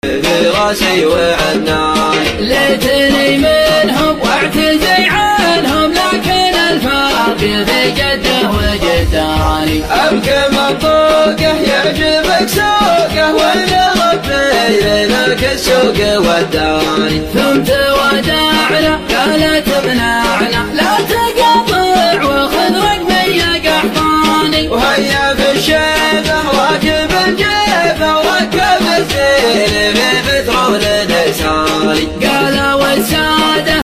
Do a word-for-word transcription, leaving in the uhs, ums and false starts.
براسي وعناي ليتني منهم واعتزي عنهم، لكن الفرق في جده وجداني. أبكي منطوقه يعجبك سوقه، وإن ربي لك السوق وداني. ثم تودعنا قالت ابنعنا لا تقطع وخذ رقمي يا قحطاني. وهيا في الشيبه راكب الجيبه وركب الزين